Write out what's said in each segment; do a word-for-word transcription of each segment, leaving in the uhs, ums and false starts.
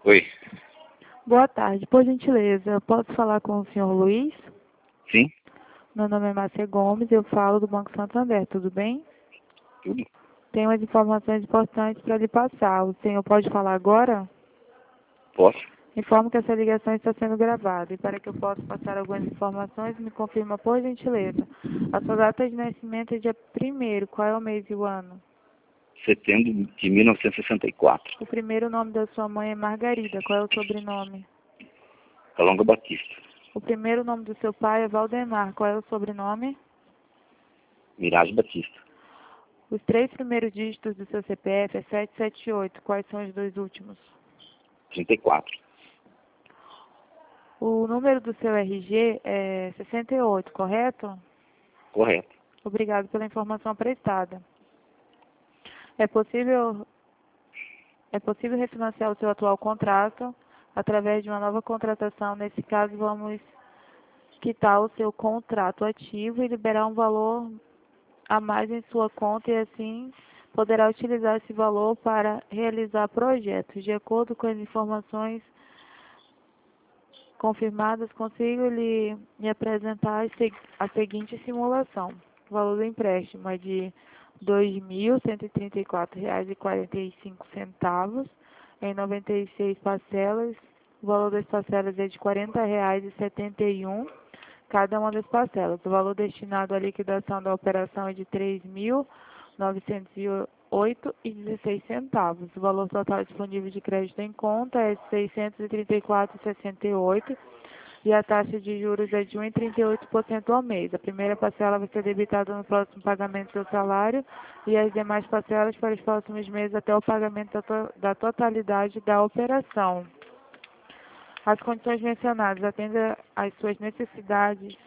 Oi. Boa tarde, por gentileza, eu posso falar com o senhor Luiz? Sim, Meu nome é Márcia Gomes, eu falo do Banco Santander, tudo bem? tudo. Tenho umas informações importantes para lhe passar. O senhor pode falar agora? Posso? Informo que essa ligação está sendo gravada e para que eu possa passar algumas informações, me confirma por gentileza. A sua data de nascimento é dia primeiro, qual é o mês e o ano? Setembro de mil novecentos e sessenta e quatro. O primeiro nome da sua mãe é Margarida, qual é o sobrenome? Calonga Batista. O primeiro nome do seu pai é Valdemar, qual é o sobrenome? Mirage Batista. Os três primeiros dígitos do seu C P F é sete sete oito. Quais são os dois últimos? trinta e quatro. O número do seu R G é sessenta e oito, correto? Correto. Obrigado pela informação prestada. É possível, é possível refinanciar o seu atual contrato através de uma nova contratação. Nesse caso, vamos quitar o seu contrato ativo e liberar um valor a mais em sua conta e assim poderá utilizar esse valor para realizar projetos. De acordo com as informações confirmadas, consigo lhe, lhe apresentar a, seg a seguinte simulação. O valor do empréstimo é de dois mil cento e trinta e quatro reais e quarenta e cinco centavos em noventa e seis parcelas. O valor das parcelas é de quarenta reais e setenta e um cada uma das parcelas. O valor destinado à liquidação da operação é de três mil novecentos e oito reais e dezesseis centavos. O valor total disponível de crédito em conta é seiscentos e trinta e quatro reais e sessenta e oito centavos e a taxa de juros é de um vírgula trinta e oito por cento ao mês. A primeira parcela vai ser debitada no próximo pagamento do seu salário e as demais parcelas para os próximos meses até o pagamento da, to da totalidade da operação. As condições mencionadas atendem às suas necessidades.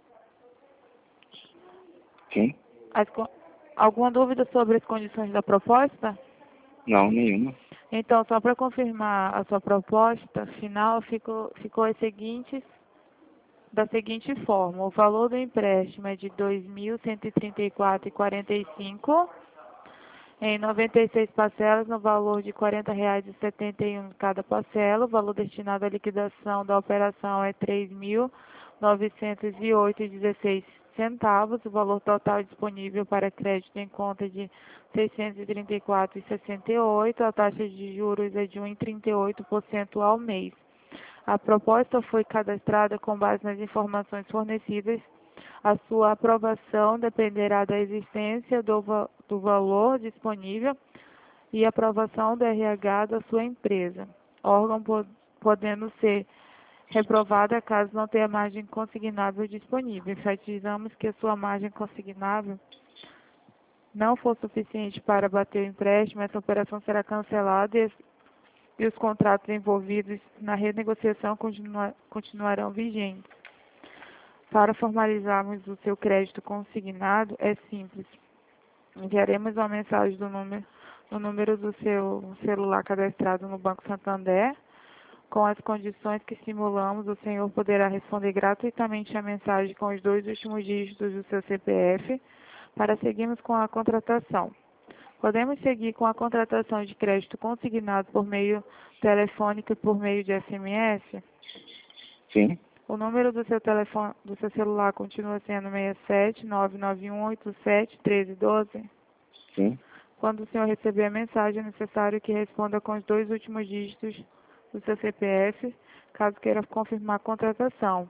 Sim? As, alguma dúvida sobre as condições da proposta? Não, nenhuma. Então, só para confirmar a sua proposta final, ficou, ficou as seguintes, da seguinte forma. O valor do empréstimo é de dois mil cento e trinta e quatro reais e quarenta e cinco centavos em noventa e seis parcelas no valor de quarenta reais e setenta e um centavos cada parcela. O valor destinado à liquidação da operação é três mil novecentos e oito reais e dezesseis centavos. O valor total disponível para crédito em conta é de seiscentos e trinta e quatro reais e sessenta e oito centavos. A taxa de juros é de um vírgula trinta e oito por cento ao mês. A proposta foi cadastrada com base nas informações fornecidas. A sua aprovação dependerá da existência do, va do valor disponível e aprovação do R H da sua empresa, órgão po podendo ser reprovada caso não tenha margem consignável disponível. Enfatizamos que a sua margem consignável não for suficiente para bater o empréstimo, essa operação será cancelada e, e os contratos envolvidos na renegociação continua continuarão vigentes. Para formalizarmos o seu crédito consignado, é simples. Enviaremos uma mensagem do número, no número do seu celular cadastrado no Banco Santander. Com as condições que simulamos, o senhor poderá responder gratuitamente a mensagem com os dois últimos dígitos do seu C P F para seguirmos com a contratação. Podemos seguir com a contratação de crédito consignado por meio telefônico e por meio de S M S? Sim. O número do seu telefone, do seu celular continua sendo seis sete nove nove um oito sete um três um dois? Sim. Quando o senhor receber a mensagem, é necessário que responda com os dois últimos dígitos do seu C P F, caso queira confirmar a contratação.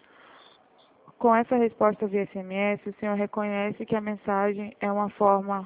Com essa resposta via S M S, o senhor reconhece que a mensagem é uma forma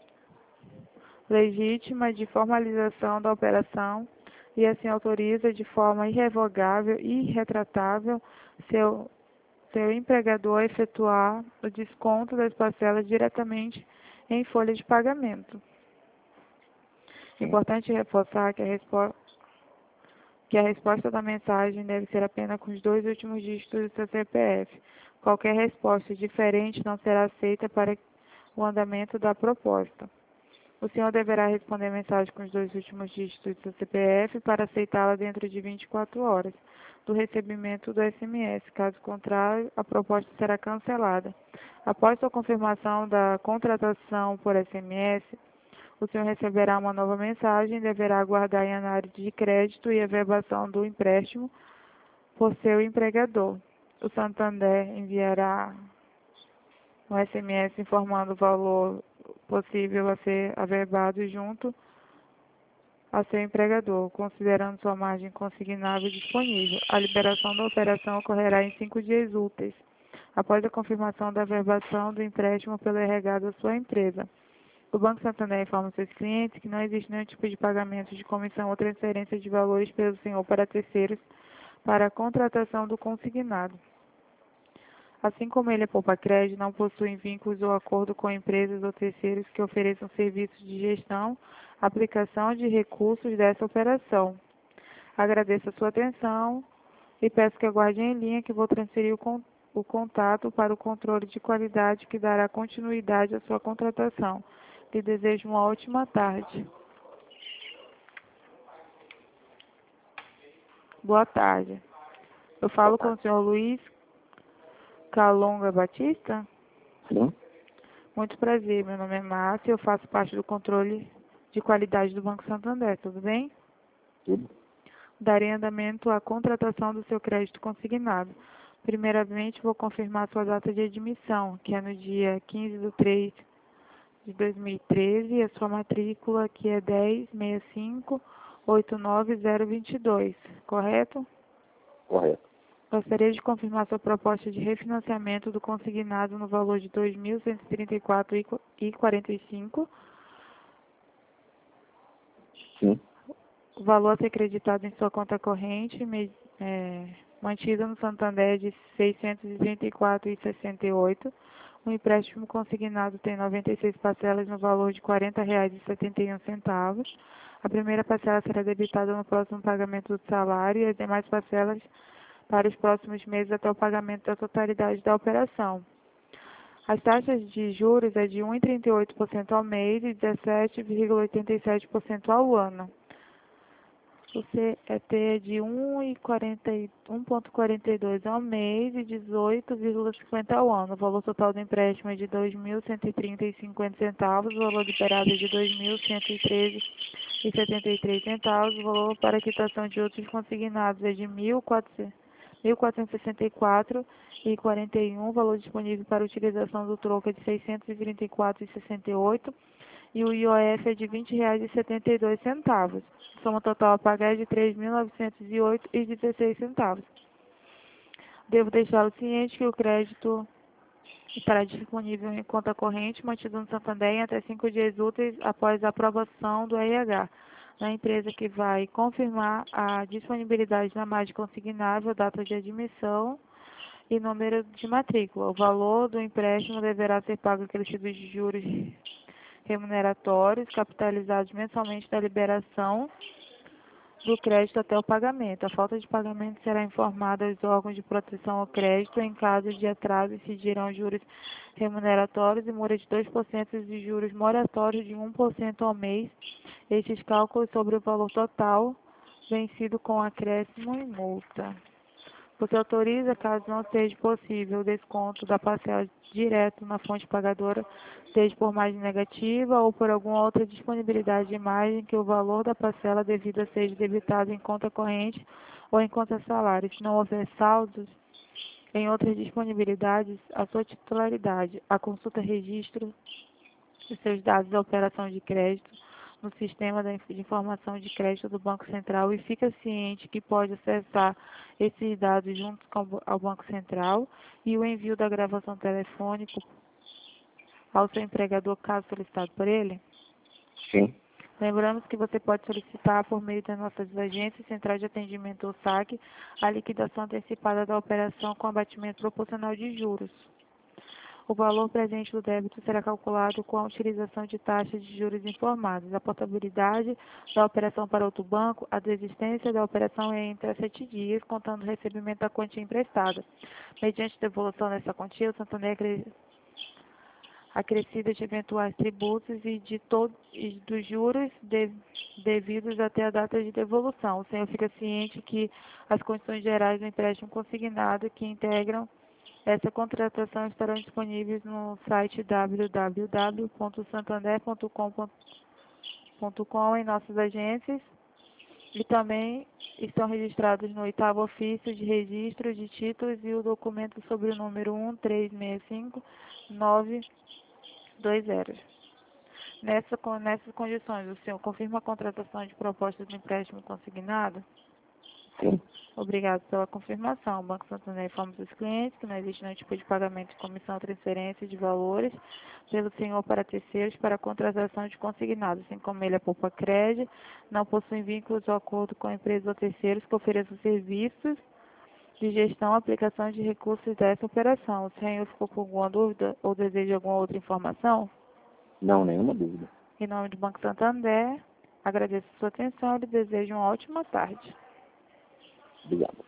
legítima de formalização da operação e assim autoriza de forma irrevogável e irretratável seu, seu empregador a efetuar o desconto das parcelas diretamente em folha de pagamento. Sim. Importante reforçar que a, respo que a resposta da mensagem deve ser apenas com os dois últimos dígitos do seu C P F. Qualquer resposta diferente não será aceita para o andamento da proposta. O senhor deverá responder a mensagem com os dois últimos dígitos do seu C P F para aceitá-la dentro de vinte e quatro horas do recebimento do S M S. Caso contrário, a proposta será cancelada. Após a confirmação da contratação por S M S, O senhor receberá uma nova mensagem e deverá aguardar em análise de crédito e averbação do empréstimo por seu empregador. O Santander enviará um S M S informando o valor possível a ser averbado junto a seu empregador, considerando sua margem consignável disponível. A liberação da operação ocorrerá em cinco dias úteis, após a confirmação da averbação do empréstimo pelo R H da sua empresa. O Banco Santander informa seus clientes que não existe nenhum tipo de pagamento de comissão ou transferência de valores pelo senhor para terceiros para a contratação do consignado. Assim como ele é poupa-crédito, não possui vínculos ou acordo com empresas ou terceiros que ofereçam serviços de gestão, aplicação de recursos dessa operação. Agradeço a sua atenção e peço que aguarde em linha que vou transferir o, con o contato para o controle de qualidade que dará continuidade à sua contratação. Lhe desejo uma ótima tarde. Boa tarde. Eu falo com o senhor Luiz Calonga Batista? Sim. Muito prazer, meu nome é Márcia e eu faço parte do controle de qualidade do Banco Santander, tudo bem? Tudo. Darei andamento à contratação do seu crédito consignado. Primeiramente, vou confirmar sua data de admissão, que é no dia quinze de três de dois mil e treze, e a sua matrícula, que é dez seis cinco oito nove zero dois dois, correto? Correto. Gostaria de confirmar sua proposta de refinanciamento do consignado no valor de dois mil cento e trinta e quatro reais e quarenta e cinco centavos. Sim. O valor a ser acreditado em sua conta corrente, me, é, mantida no Santander de seiscentos e trinta e quatro reais e sessenta e oito centavos. O empréstimo consignado tem noventa e seis parcelas no valor de quarenta reais e setenta e um centavos. A primeira parcela será debitada no próximo pagamento do salário e as demais parcelas para os próximos meses até o pagamento da totalidade da operação. As taxas de juros é de um vírgula trinta e oito por cento ao mês e dezessete vírgula oitenta e sete por cento ao ano. O C E T é de um vírgula quarenta e dois ao mês e dezoito vírgula cinquenta ao ano. O valor total do empréstimo é de dois mil cento e trinta reais e cinquenta centavos. O valor liberado é de dois mil cento e treze reais e setenta e três centavos. O valor para quitação de outros consignados é de mil quatrocentos e sessenta e quatro reais e quarenta e um centavos. O valor disponível para utilização do troco é de seiscentos e trinta e quatro reais e sessenta e oito centavos. E o I O F é de vinte reais e setenta e dois centavos. Soma total a pagar é de três mil novecentos e oito reais e dezesseis centavos. Devo deixá-lo ciente que o crédito estará disponível em conta corrente mantido no Santander em até cinco dias úteis após a aprovação do R H na empresa, que vai confirmar a disponibilidade da margem consignável, data de admissão e número de matrícula. O valor do empréstimo deverá ser pago acrescido de juros remuneratórios, capitalizados mensalmente da liberação do crédito até o pagamento. A falta de pagamento será informada aos órgãos de proteção ao crédito. Em caso de atraso, incidirão juros remuneratórios e multa de dois por cento e juros moratórios de um por cento ao mês. Estes cálculos sobre o valor total vencido com acréscimo e multa. Você autoriza, caso não seja possível, o desconto da parcela direto na fonte pagadora, seja por margem negativa ou por alguma outra disponibilidade de margem, que o valor da parcela devida seja debitado em conta corrente ou em conta salário. Se não houver saldos em outras disponibilidades, a sua titularidade, a consulta registro os seus dados da operação de crédito no sistema de informação de crédito do Banco Central e fica ciente que pode acessar esses dados junto com, ao Banco Central, e o envio da gravação telefônica ao seu empregador, caso solicitado por ele. Sim. Lembramos que você pode solicitar por meio das nossas agências, central de atendimento ou saque, a liquidação antecipada da operação com abatimento proporcional de juros. O valor presente do débito será calculado com a utilização de taxas de juros informadas. A portabilidade da operação para outro banco, a desistência da operação é entre sete dias, contando o recebimento da quantia emprestada. Mediante devolução dessa quantia, o Santander acrescida de eventuais tributos e de todos e dos juros de, devidos até a data de devolução. O senhor fica ciente que as condições gerais do empréstimo consignado que integram essa contratação estarão disponíveis no site w w w ponto santander ponto com ponto ponto com em nossas agências e também estão registrados no oitavo ofício de registro de títulos e o documento sobre o número um três seis cinco nove dois zero. Nessa, con- nessas condições, o senhor confirma a contratação de propostas de empréstimo consignado? Sim. Obrigado pela confirmação. O Banco Santander informa os clientes que não existe nenhum tipo de pagamento de comissão, transferência de valores pelo senhor para terceiros para a contratação de consignados, assim como ele é poupa crédito, não possui vínculos ou acordo com empresas ou terceiros que ofereçam serviços de gestão e aplicação de recursos dessa operação. O senhor ficou com alguma dúvida ou deseja alguma outra informação? Não, nenhuma dúvida. Em nome do Banco Santander, agradeço a sua atenção e desejo uma ótima tarde. Obrigado.